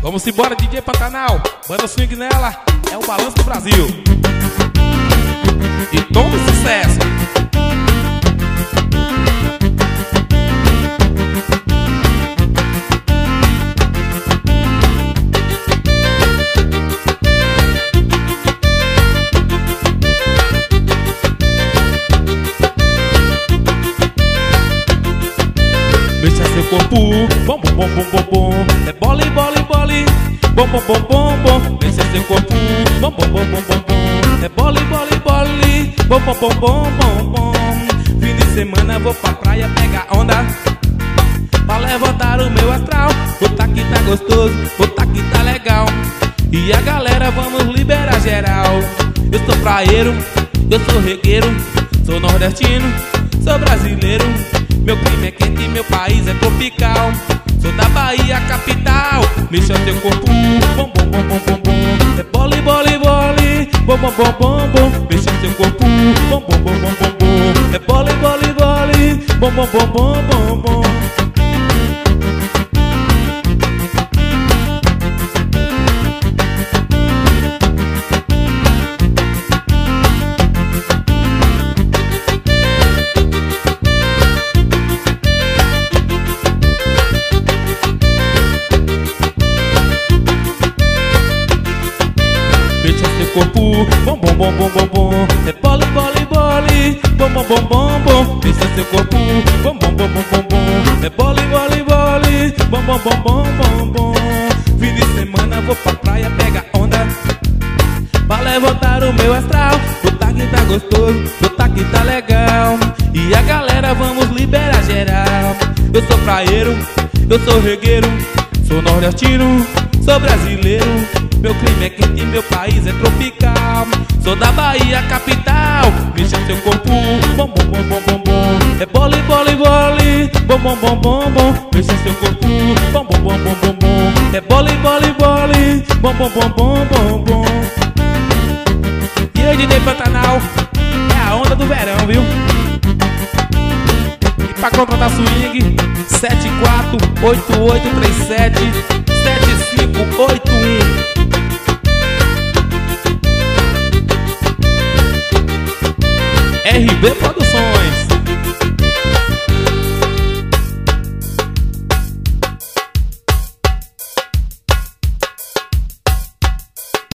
Vamos embora, DJ Pantanal. Banda swing nela, é o balanço do Brasil. E todo sucesso. Mexa seu corpo, bom bom bom bom bom bom. É bole, bole, bole, bom bom bom bom bom. Mexa seu corpo, bom bom bom bom bom bom. É bole, bole, bole, bom bom bom bom bom bom. Fim de semana vou pra praia pegar onda, pra levantar o meu astral. Botar que tá gostoso, botar que tá legal. E a galera vamos liberar geral. Eu sou praieiro, eu sou regueiro, sou nordestino, sou brasileiro. Meu clima é quente, meu país é tropical. Sou da Bahia, capital. Mexa teu corpo, bom bom bom bom bom bom. É bole, bole, bole, bom bom bom bom bom. Mexa teu corpo, bom bom bom bom bom bom. É bole, bole, bole, bom bom bom bom bom bom. Mexa seu corpo, bom bom bom bom bom bom. É bole, bole, bole, bom bom bom bom bom. Mexa seu corpo, bom bom bom bom bom bom. É bole, bole, bole, bom bom bom bom bom bom. Fim de semana vou pra praia pegar onda, pra levantar o meu astral. Botar que tá gostoso, botar que tá legal. E a galera vamos liberar geral. Eu sou praieiro, eu sou regueiro, sou nordestino, sou brasileiro. Meu clima é quente, meu país é tropical. Sou da Bahia, capital. Mexa seu corpo, bom bom bom bom bom bom. É bole, bole, bole, bom bom bom bom bom. Mexa seu corpo, bom bom bom bom bom bom. É bole, bole, bole, bom bom bom bom bom bom. E aí, DJ Pantanal, é a onda do verão, viu? E pra contratar swing, 7488377581. RB Produções.